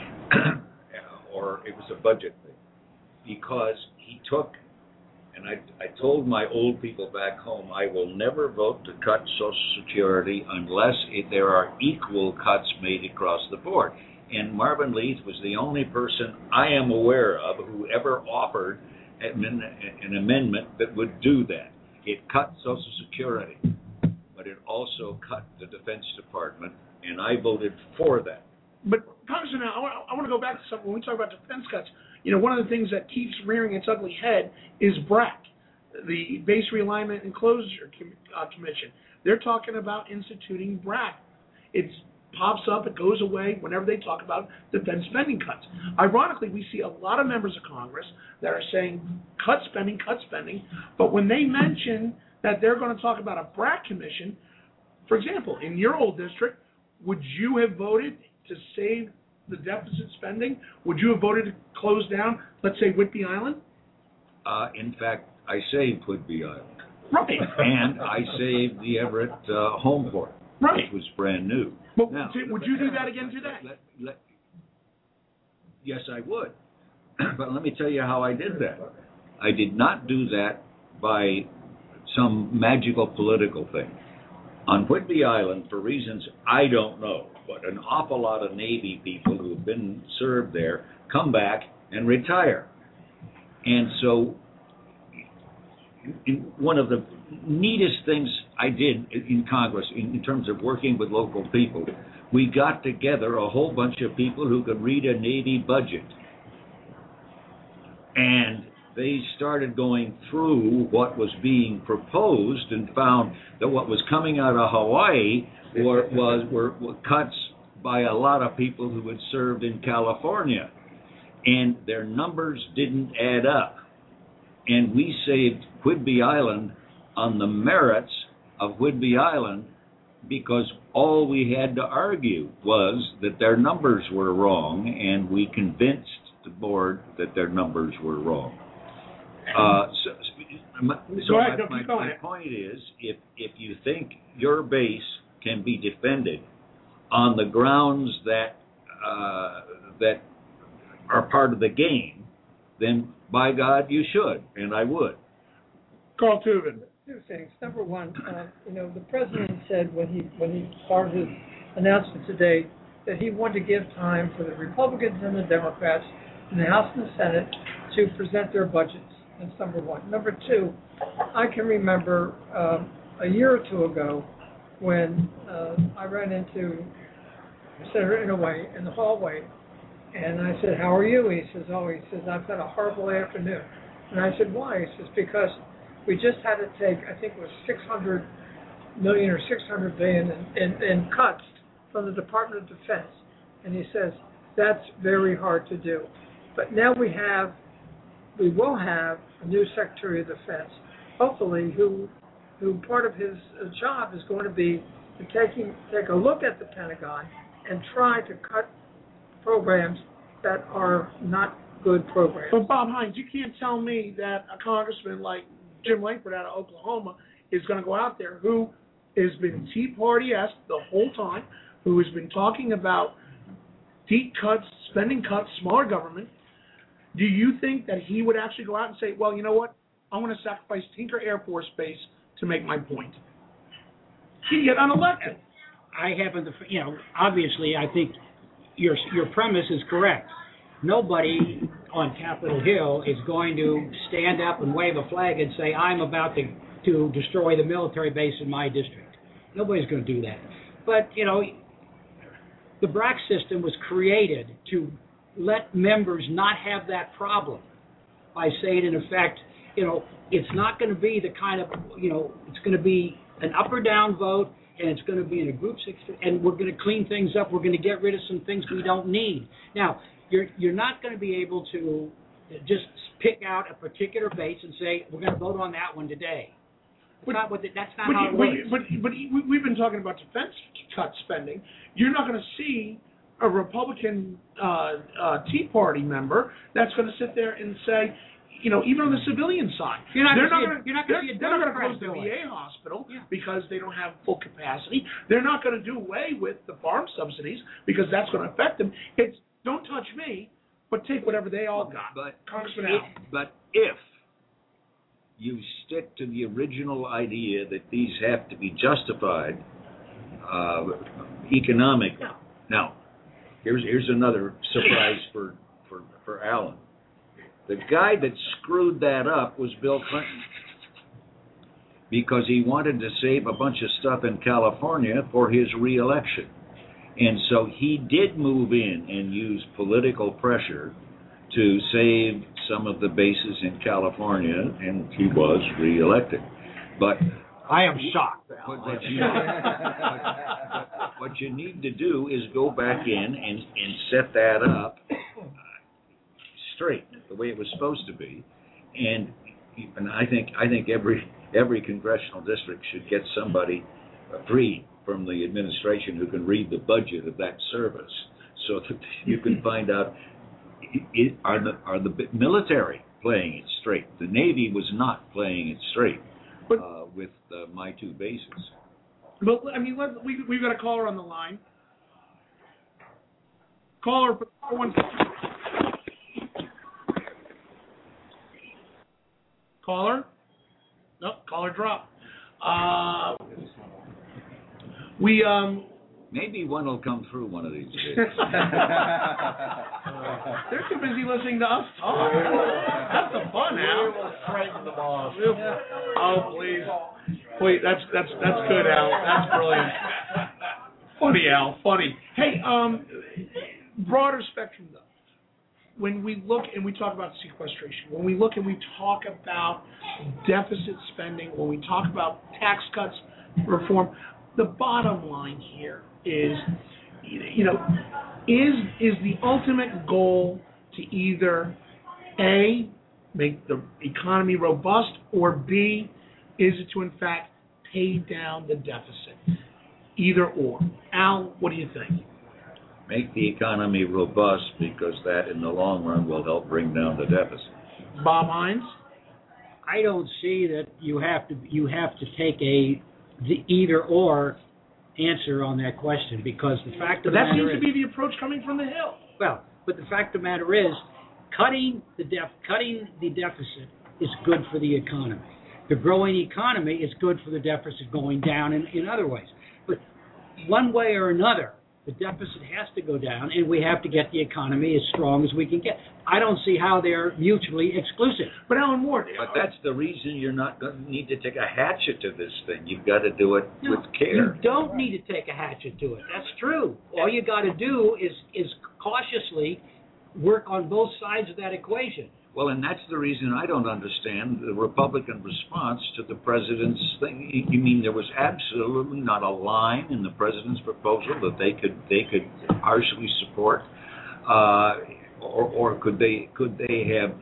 or it was a budget thing, because he took, and I, I told my old people back home, I will never vote to cut Social Security unless it, there are equal cuts made across the board. And Marvin Leith was the only person I am aware of who ever offered an, an amendment that would do that. It cut Social Security, but it also cut the Defense Department, and I voted for that. But Congressman, I want, I want to go back to something. When we talk about defense cuts, you know, one of the things that keeps rearing its ugly head is B R A C, the Base Realignment and Closure Com- uh, Commission. They're talking about instituting B R A C. It pops up, it goes away whenever they talk about defense spending cuts. Ironically, we see a lot of members of Congress that are saying cut spending, cut spending, but when they mention that they're going to talk about a B R A C commission, for example, in your old district, would you have voted to save the deficit spending? Would you have voted to close down, let's say, Whidbey Island? Uh, in fact, I saved Whidbey Island. Right. And I saved the Everett uh, Home Port, right. which was brand new. But now, would you do that again today? Let, let, yes, I would. But let me tell you how I did that. I did not do that by some magical political thing. On Whidbey Island, for reasons I don't know, but an awful lot of Navy people who have been served there come back and retire. And so in one of the neatest things I did in Congress in, in terms of working with local people, we got together a whole bunch of people who could read a Navy budget. And they started going through what was being proposed and found that what was coming out of Hawaii were, was, were, were cuts by a lot of people who had served in California. And their numbers didn't add up. And we saved Whidbey Island on the merits of Whidbey Island because all we had to argue was that their numbers were wrong, and we convinced the board that their numbers were wrong. Uh, so so ahead, my, my, my point is, if if you think your base can be defended on the grounds that uh, that are part of the game, then by God you should, and I would. Carl Tubin. Two things. Number one, uh, you know, the president said when he when he started his announcement today that he wanted to give time for the Republicans and the Democrats in the House and the Senate to present their budgets. That's number one. Number two, I can remember uh, a year or two ago when uh, I ran into Senator Inouye in the hallway, and I said, "How are you?" He says, "Oh," he says, "I've had a horrible afternoon." And I said, "Why?" He says, "Because we just had to take, I think it was six hundred million or six hundred billion in, in, in cuts from the Department of Defense." And he says, "That's very hard to do." But now we have, we will have a new Secretary of Defense, hopefully, who, who part of his uh, job is going to be to taking, take a look at the Pentagon and try to cut programs that are not good programs. But Bob Hines, you can't tell me that a congressman like Jim Lankford out of Oklahoma is going to go out there who has been Tea Party-esque the whole time, who has been talking about deep cuts, spending cuts, smaller government. Do you think that he would actually go out and say, well, you know what, I want to sacrifice Tinker Air Force Base to make my point? He'd get unelected. I haven't, you know, obviously I think your your premise is correct. Nobody on Capitol Hill is going to stand up and wave a flag and say, I'm about to, to destroy the military base in my district. Nobody's going to do that. But, you know, the B R A C system was created to let members not have that problem. by saying, in effect, you know, it's not going to be the kind of, you know, it's going to be an up or down vote, and it's going to be in a group six, and we're going to clean things up. We're going to get rid of some things we don't need. Now, you're you're not going to be able to just pick out a particular base and say we're going to vote on that one today. But, not what the, that's not but, how it but, works. but, but we've been talking about defense cut spending. You're not going to see a Republican uh, uh, Tea Party member that's going to sit there and say, you know, even on the civilian side, you're not they're going not to they're, see a they're not going to Democrat close the do V it. A hospital Yeah. because they don't have full capacity. They're not going to do away with the farm subsidies because that's going to affect them. It's don't touch me, but take whatever they all got. But Congressman if, Allen. but if you stick to the original idea that these have to be justified uh, economically. Yeah. Now, here's here's another surprise for, for, for Alan. The guy that screwed that up was Bill Clinton, because he wanted to save a bunch of stuff in California for his reelection. And so he did move in and use political pressure to save some of the bases in California, and he was reelected. But I am shocked. What, what, you, what, what you need to do is go back in and, and set that up straight, the way it was supposed to be, and and I think I think every every congressional district should get somebody free from the administration who can read the budget of that service, so that you can find out it, are the are the military playing it straight. The Navy was not playing it straight uh, with uh, my two bases. But I mean, let, we we've got a caller on the line. Caller for one. Caller? Nope, caller dropped. Uh, we, um... Maybe one will come through one of these days. They're too busy listening to us talk. That's the fun, Al. We will frighten the boss. Oh, please. Please, that's, that's, that's good, Al. That's brilliant. Funny, Al, funny. Hey, um, broader spectrum, though. When we look and we talk about sequestration, when we look and we talk about deficit spending, when we talk about tax cuts, reform, the bottom line here is, you know, is is the ultimate goal to either A, make the economy robust, or B, is it to in fact pay down the deficit? Either or. Al, what do you think? Make the economy robust, because that in the long run will help bring down the deficit. Bob Hines? I don't see that you have to you have to take a the either or answer on that question, because the fact But of the that matter seems is, to be the approach coming from the Hill. well, but the fact of the matter is, cutting the def cutting the deficit is good for the economy. The growing economy is good for the deficit going down in, in other ways. But one way or another, the deficit has to go down, and we have to get the economy as strong as we can get. I don't see how they're mutually exclusive. But Alan Ward, But that's the reason you're not going to need to take a hatchet to this thing. You've got to do it No, with care. You don't need to take a hatchet to it. That's true. All you got to do is is cautiously work on both sides of that equation. Well, and that's the reason I don't understand the Republican response to the president's thing. You mean there was absolutely not a line in the president's proposal that they could they could partially support, uh, or, or could they could they have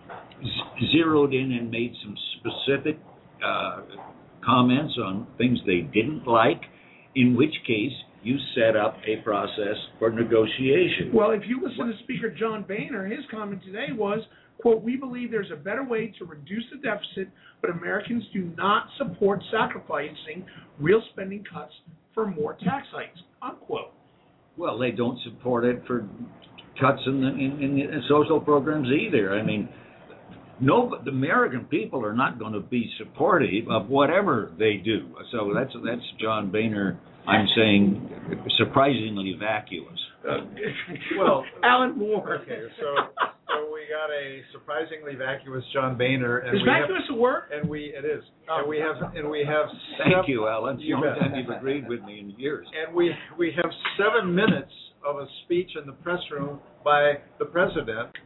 z- zeroed in and made some specific uh, comments on things they didn't like? In which case, you set up a process for negotiation. well, if you listen to Speaker John Boehner, his comment today was, quote, "We believe there's a better way to reduce the deficit, but Americans do not support sacrificing real spending cuts for more tax hikes," unquote. Well, they don't support it for cuts in the in, in, in social programs either. I mean, no, the American people are not going to be supportive of whatever they do. So that's that's John Boehner, I'm saying, surprisingly vacuous. Uh, Well, Alan Moore. Okay, so so we got a surprisingly vacuous John Boehner, and Is we vacuous have, a word? and we it is, and we have and we have. Thank sev- you, Alan. It's the You only bet. time you've agreed with me in years. And we we have seven minutes of a speech in the press room by the president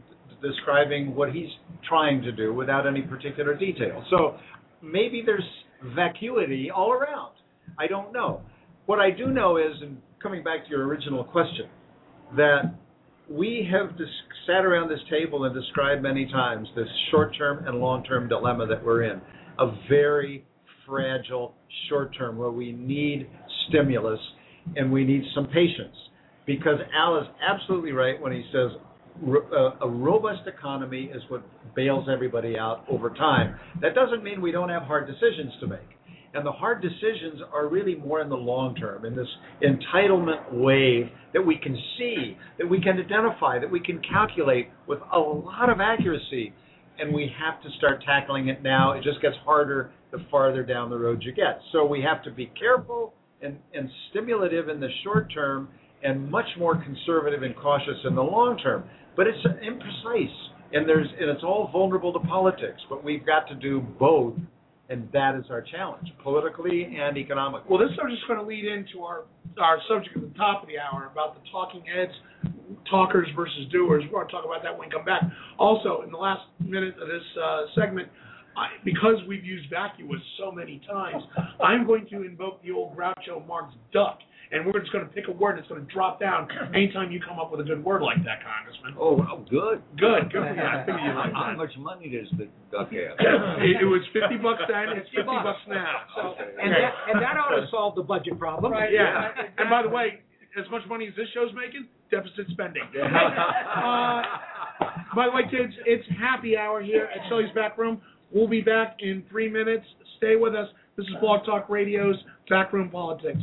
describing what he's trying to do without any particular detail. So maybe there's vacuity all around. I don't know. What I do know is, and coming back to your original question, that we have dis- sat around this table and described many times this short-term and long-term dilemma that we're in, a very fragile short-term where we need stimulus and we need some patience. Because Al is absolutely right when he says ro- a robust economy is what bails everybody out over time. That doesn't mean we don't have hard decisions to make. And the hard decisions are really more in the long term, in this entitlement wave that we can see, that we can identify, that we can calculate with a lot of accuracy. And we have to start tackling it now. It just gets harder the farther down the road you get. So we have to be careful and, and stimulative in the short term and much more conservative and cautious in the long term. But it's imprecise, and, there's, and it's all vulnerable to politics. But we've got to do both. And that is our challenge, politically and economically. Well, this is just going to lead into our our subject at the top of the hour about the talking heads, talkers versus doers. We're going to talk about that when we come back. Also, in the last minute of this uh, segment, I, because we've used vacuous so many times, I'm going to invoke the old Groucho Marx duck. And we're just going to pick a word that's going to drop down anytime you come up with a good word like that, Congressman. Oh, well, good. Good, good for you. I figured you like How that. much money does the duck have? It, it was fifty bucks then. It's fifty bucks now. So, And that, and that ought to solve the budget problem. Right. yeah. And by the way, as much money as this show's making, deficit spending. uh, by the way, kids, it's happy hour here at Shelley's Back Room. We'll be back in three minutes. Stay with us. This is Blog Talk Radio's Backroom Politics.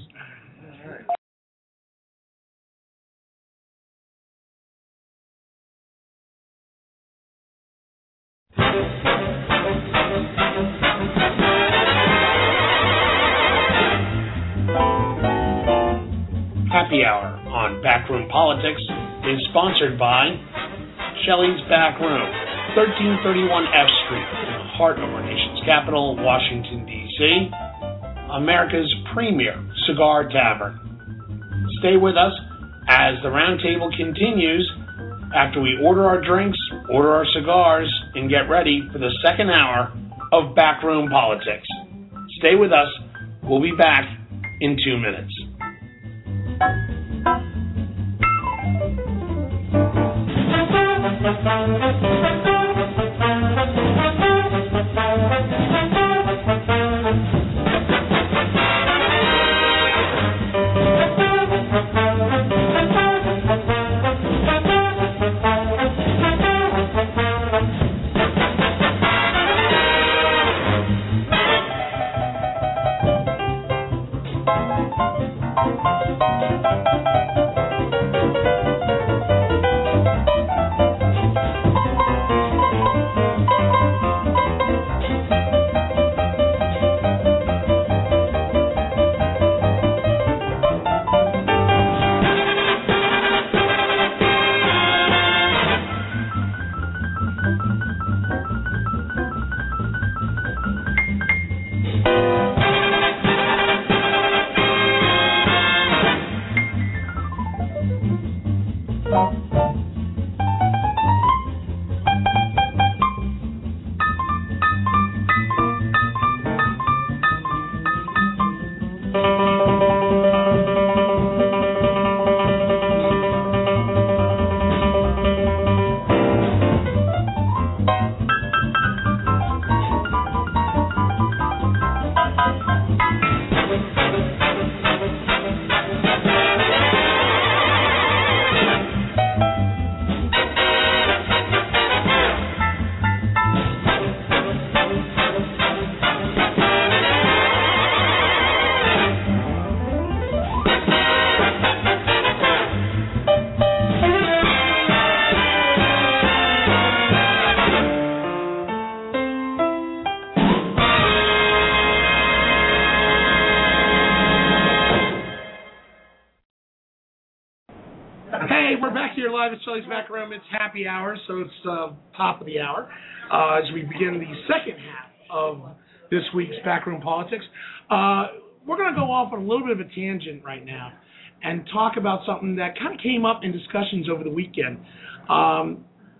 Happy Hour on Backroom Politics is sponsored by Shelley's Back Room, thirteen thirty-one F Street, in the heart of our nation's capital, Washington, D C, America's premier cigar tavern. Stay with us as the roundtable continues after we order our drinks, order our cigars, and get ready for the second hour of Backroom Politics. Stay with us. We'll be back in two minutes. Live at Shelley's Back Room. It's happy hour, so it's uh, top of the hour uh, as we begin the second half of this week's Backroom Politics. Uh, we're going to go off on a little bit of a tangent right now and talk about something that kind of came up in discussions over the weekend. Um,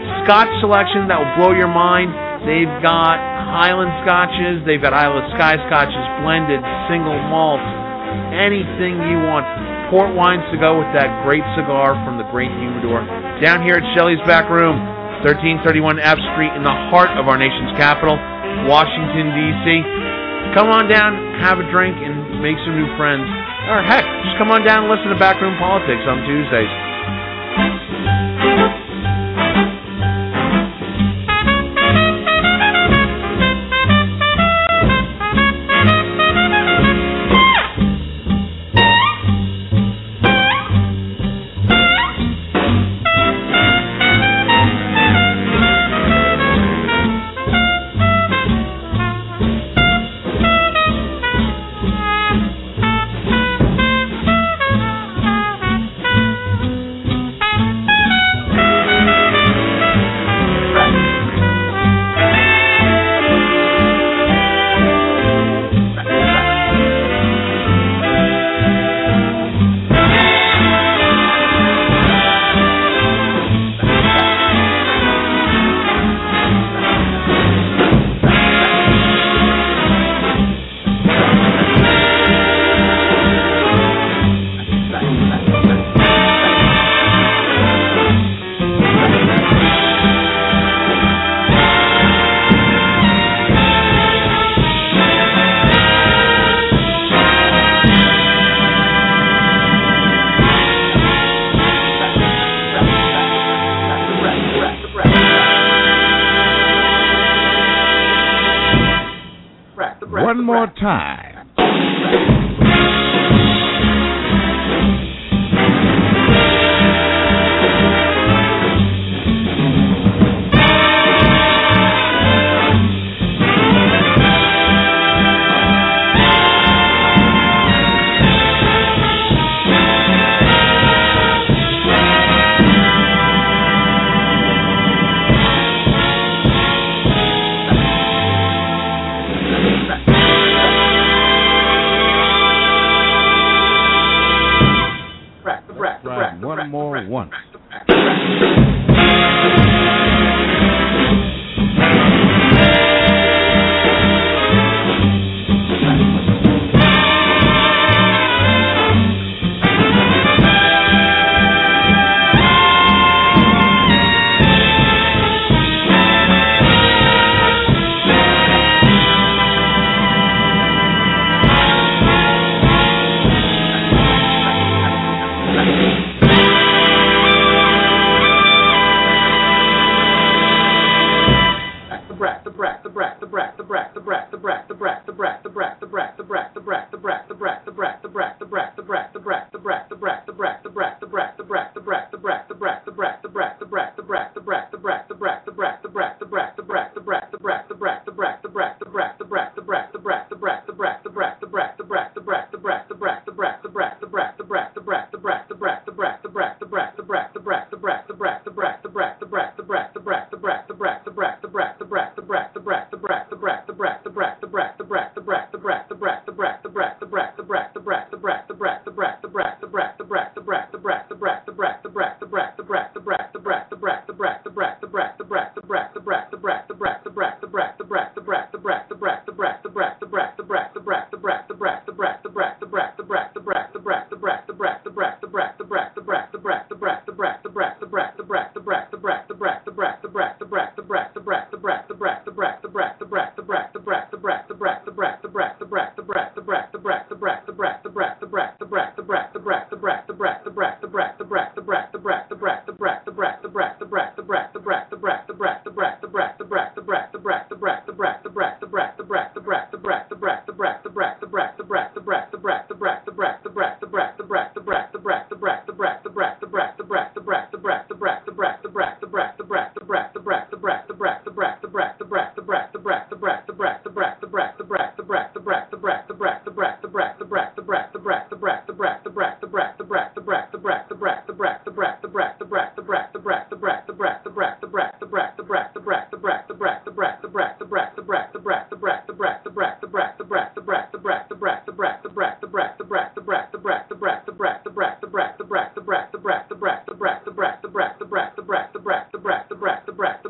Scotch selection that will blow your mind. They've got Highland Scotches. They've got Isle of Skye Scotches, blended, single malt, anything you want. Port wines to go with that great cigar from the Great Humidor. Down here at Shelley's Back Room, thirteen thirty-one F Street, in the heart of our nation's capital, Washington, D C Come on down, have a drink, and make some new friends. Or heck, just come on down and listen to Backroom Politics on Tuesdays. One more time. One more once.